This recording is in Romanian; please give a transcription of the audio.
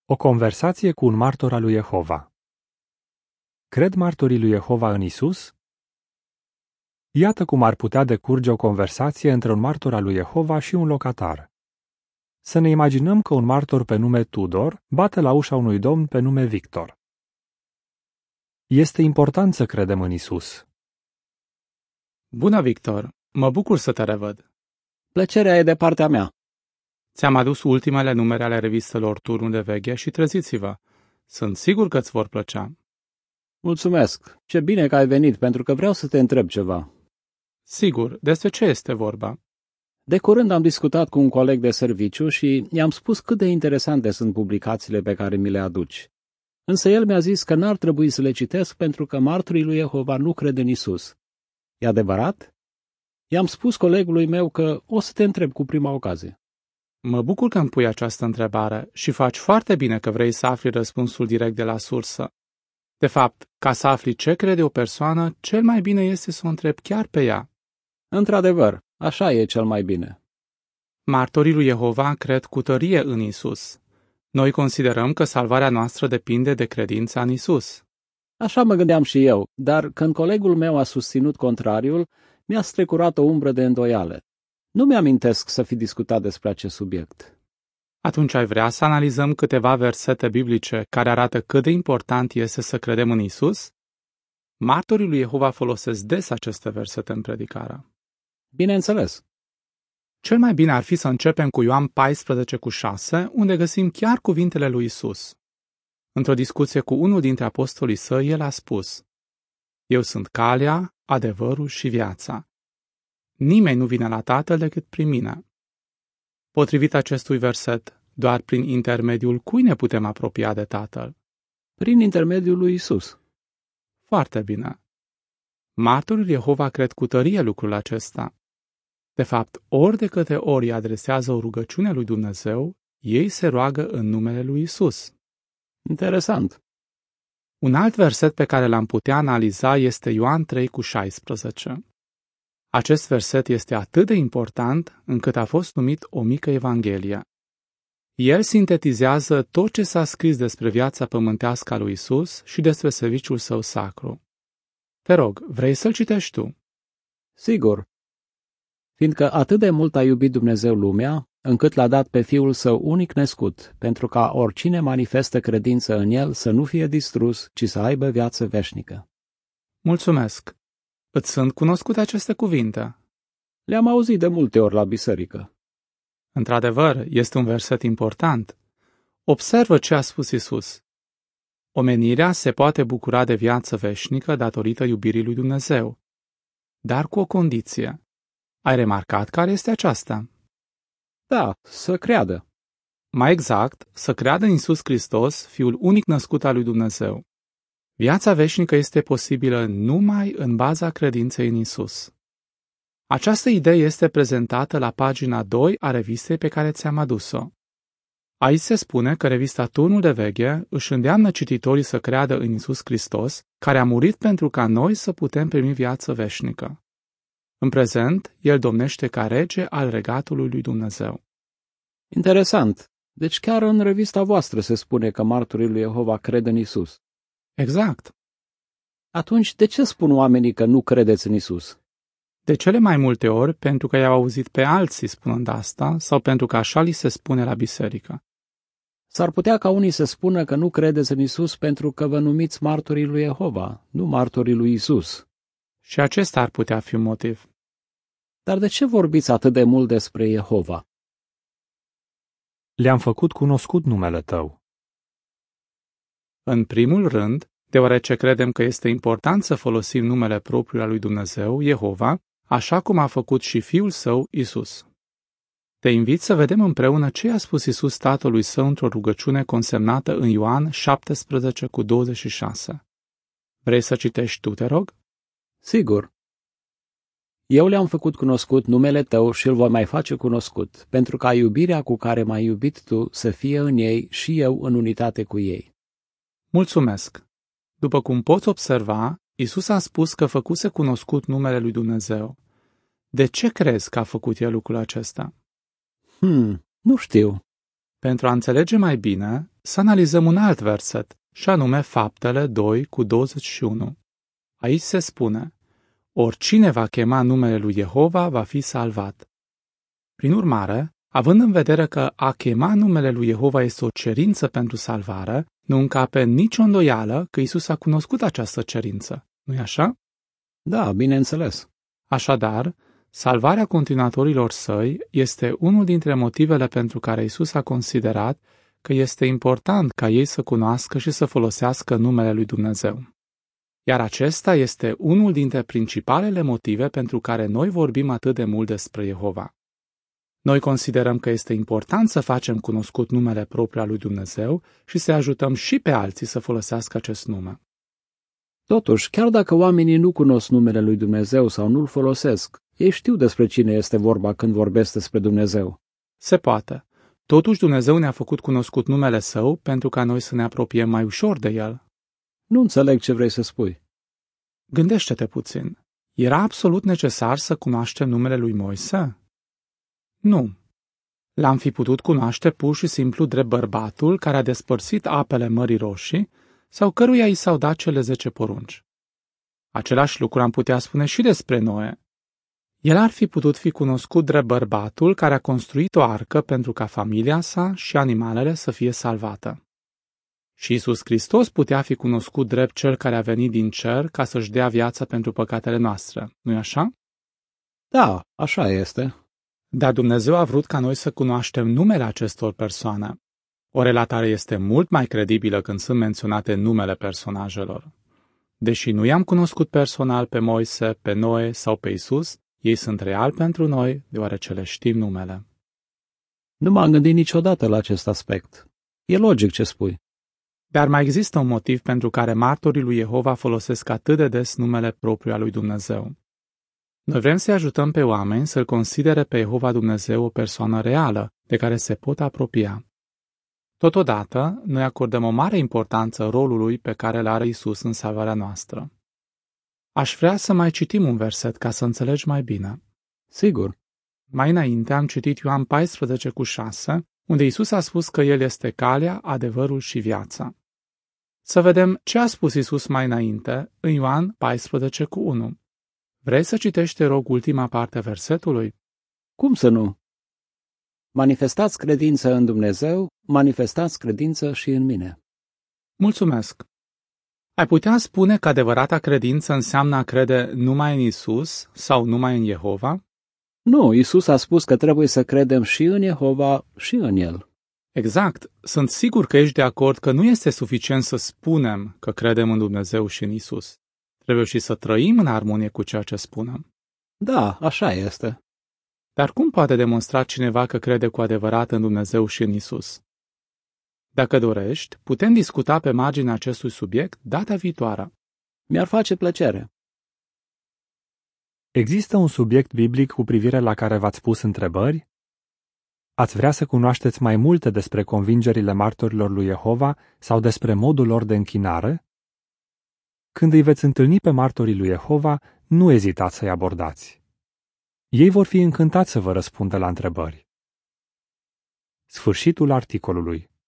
O conversație cu un martor al lui Jehova. Cred martorii lui Jehova în Isus? Iată cum ar putea decurge o conversație între un martor al lui Jehova și un locatar. Să ne imaginăm că un martor pe nume Tudor bate la ușa unui domn pe nume Victor. Este important să credem în Isus. Bună, Victor! Mă bucur să te revăd. Plăcerea e de partea mea. Ți-am adus ultimele numere ale revistelor Turnul de Veche și treziți-vă. Sunt sigur că îți vor plăcea. Mulțumesc. Ce bine că ai venit, pentru că vreau să te întreb ceva. Sigur, despre ce este vorba? De curând am discutat cu un coleg de serviciu și i-am spus cât de interesante sunt publicațiile pe care mi le aduci. Însă el mi-a zis că n-ar trebui să le citesc pentru că martorii lui Jehova nu cred în Isus. E adevărat? I-am spus colegului meu că o să te întreb cu prima ocazie. Mă bucur că îmi pui această întrebare și faci foarte bine că vrei să afli răspunsul direct de la sursă. De fapt, ca să afli ce crede o persoană, cel mai bine este să o întrebi chiar pe ea. Într-adevăr, așa e cel mai bine. Martorii lui Jehova cred cu tărie în Isus. Noi considerăm că salvarea noastră depinde de credința în Isus. Așa mă gândeam și eu, dar când colegul meu a susținut contrariul, mi-a strecurat o umbră de îndoială. Nu mi-amintesc să fi discutat despre acest subiect. Atunci ai vrea să analizăm câteva versete biblice care arată cât de important este să credem în Isus? Martorii lui Jehova folosesc des aceste versete în predicare. Bineînțeles. Cel mai bine ar fi să începem cu Ioan 14:6, unde găsim chiar cuvintele lui Isus. Într-o discuție cu unul dintre apostolii săi, el a spus: Eu sunt calea, adevărul și viața. Nimeni nu vine la Tatăl decât prin mine. Potrivit acestui verset, doar prin intermediul cui ne putem apropia de Tatăl? Prin intermediul lui Isus. Foarte bine. Martorii Jehova cred cu tărie lucrul acesta. De fapt, ori de câte ori adresează o rugăciune lui Dumnezeu, ei se roagă în numele lui Isus. Interesant. Un alt verset pe care l-am putea analiza este Ioan 3:16. Acest verset este atât de important încât a fost numit o mică evanghelie. El sintetizează tot ce s-a scris despre viața pământească a lui Isus și despre serviciul său sacru. Te rog, vrei să-l citești tu? Sigur. Fiindcă atât de mult a iubit Dumnezeu lumea, încât l-a dat pe Fiul Său unic născut, pentru ca oricine manifestă credință în El să nu fie distrus, ci să aibă viață veșnică. Mulțumesc! Îți sunt cunoscute aceste cuvinte? Le-am auzit de multe ori la biserică. Într-adevăr, este un verset important. Observă ce a spus Isus. Omenirea se poate bucura de viață veșnică datorită iubirii lui Dumnezeu, dar cu o condiție. Ai remarcat care este aceasta? Da, să creadă. Mai exact, să creadă în Iisus Hristos, Fiul unic născut al lui Dumnezeu. Viața veșnică este posibilă numai în baza credinței în Isus. Această idee este prezentată la pagina 2 a revistei pe care ți-am adus-o. Aici se spune că revista Turnul de Veche își îndeamnă cititorii să creadă în Iisus Hristos, care a murit pentru ca noi să putem primi viață veșnică. În prezent, el domnește ca rege al regatului lui Dumnezeu. Interesant. Deci chiar în revista voastră se spune că martorii lui Jehova cred în Isus. Exact. Atunci, de ce spun oamenii că nu credeți în Isus? De cele mai multe ori, pentru că i-au auzit pe alții spunând asta, sau pentru că așa li se spune la biserică. S-ar putea ca unii să spună că nu credeți în Isus pentru că vă numiți martorii lui Jehova, nu martorii lui Isus. Și acesta ar putea fi un motiv. Dar de ce vorbiți atât de mult despre Jehova? Le-am făcut cunoscut numele tău. În primul rând, deoarece credem că este important să folosim numele propriu al lui Dumnezeu, Jehova, așa cum a făcut și Fiul Său, Isus. Te invit să vedem împreună ce a spus Isus Tatălui Său într-o rugăciune consemnată în Ioan 17:26. Vrei să citești tu, te rog? Sigur. Eu le-am făcut cunoscut numele tău și îl voi mai face cunoscut, pentru ca iubirea cu care m-ai iubit tu să fie în ei și eu în unitate cu ei. Mulțumesc! După cum poți observa, Isus a spus că făcuse cunoscut numele lui Dumnezeu. De ce crezi că a făcut el lucrul acesta? Nu știu. Pentru a înțelege mai bine, să analizăm un alt verset, și anume Faptele 2:21. Aici se spune: oricine va chema numele lui Jehova va fi salvat. Prin urmare, având în vedere că a chema numele lui Jehova este o cerință pentru salvare, nu încape nicio îndoială că Isus a cunoscut această cerință. Nu-i așa? Da, bineînțeles. Așadar, salvarea continuatorilor săi este unul dintre motivele pentru care Isus a considerat că este important ca ei să cunoască și să folosească numele lui Dumnezeu. Iar acesta este unul dintre principalele motive pentru care noi vorbim atât de mult despre Jehova. Noi considerăm că este important să facem cunoscut numele propriu al lui Dumnezeu și să ajutăm și pe alții să folosească acest nume. Totuși, chiar dacă oamenii nu cunosc numele lui Dumnezeu sau nu-l folosesc, ei știu despre cine este vorba când vorbesc despre Dumnezeu. Se poate. Totuși Dumnezeu ne-a făcut cunoscut numele Său pentru ca noi să ne apropiem mai ușor de El. Nu înțeleg ce vrei să spui. Gândește-te puțin. Era absolut necesar să cunoaștem numele lui Moise? Nu. L-am fi putut cunoaște pur și simplu drept bărbatul care a despărțit apele Mării Roșii sau căruia i s-au dat cele 10 porunci. Același lucru am putea spune și despre Noe. El ar fi putut fi cunoscut drept bărbatul care a construit o arcă pentru ca familia sa și animalele să fie salvată. Și Iisus Hristos putea fi cunoscut drept cel care a venit din cer ca să-și dea viața pentru păcatele noastre. Nu-i așa? Da, așa este. Dar Dumnezeu a vrut ca noi să cunoaștem numele acestor persoane. O relatare este mult mai credibilă când sunt menționate numele personajelor. Deși nu i-am cunoscut personal pe Moise, pe Noe sau pe Isus, ei sunt reali pentru noi, deoarece le știm numele. Nu m-am gândit niciodată la acest aspect. E logic ce spui. Dar mai există un motiv pentru care martorii lui Jehova folosesc atât de des numele propriu al lui Dumnezeu. Noi vrem să ajutăm pe oameni să-L considere pe Jehova Dumnezeu o persoană reală, de care se pot apropia. Totodată, noi acordăm o mare importanță rolului pe care îl are Isus în salvarea noastră. Aș vrea să mai citim un verset ca să înțelegi mai bine. Sigur. Mai înainte am citit Ioan 14:6, unde Isus a spus că El este calea, adevărul și viața. Să vedem ce a spus Isus mai înainte în Ioan 14:1. Vrei să citești, te rog, ultima parte a versetului? Cum să nu? Manifestați credință în Dumnezeu, manifestați credință și în mine. Mulțumesc! Ai putea spune că adevărata credință înseamnă a crede numai în Isus sau numai în Jehova? Nu, Isus a spus că trebuie să credem și în Jehova și în El. Exact. Sunt sigur că ești de acord că nu este suficient să spunem că credem în Dumnezeu și în Isus. Trebuie și să trăim în armonie cu ceea ce spunem. Da, așa este. Dar cum poate demonstra cineva că crede cu adevărat în Dumnezeu și în Isus? Dacă dorești, putem discuta pe marginea acestui subiect data viitoare. Mi-ar face plăcere. Există un subiect biblic cu privire la care v-ați pus întrebări? Ați vrea să cunoașteți mai multe despre convingerile martorilor lui Jehova sau despre modul lor de închinare? Când îi veți întâlni pe martorii lui Jehova, nu ezitați să-i abordați. Ei vor fi încântați să vă răspundă la întrebări. Sfârșitul articolului.